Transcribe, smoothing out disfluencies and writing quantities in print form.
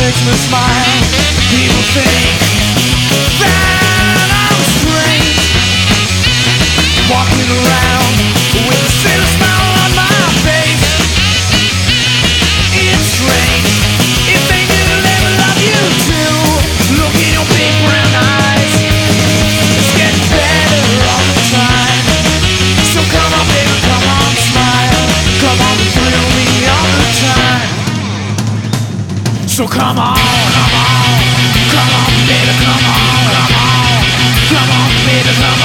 makes me smile. People think that I'm strange, walking around with a silly smile on my face. It's strange if they knew they would love you too. Look in your big brown eyes, it's getting better all the time. So come on baby, come on, smile. Come on and thrill me all the time. So come on, come on, come on, baby, come on, come on, come on, baby, come on.